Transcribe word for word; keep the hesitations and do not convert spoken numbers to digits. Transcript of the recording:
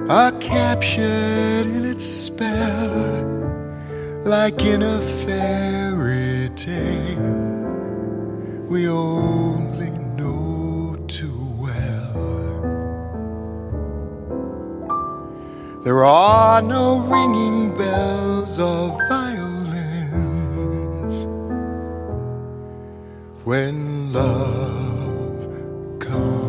are captured in its spell, like in a fairy tale we only know too well. There are no ringing bells or violins when love comes.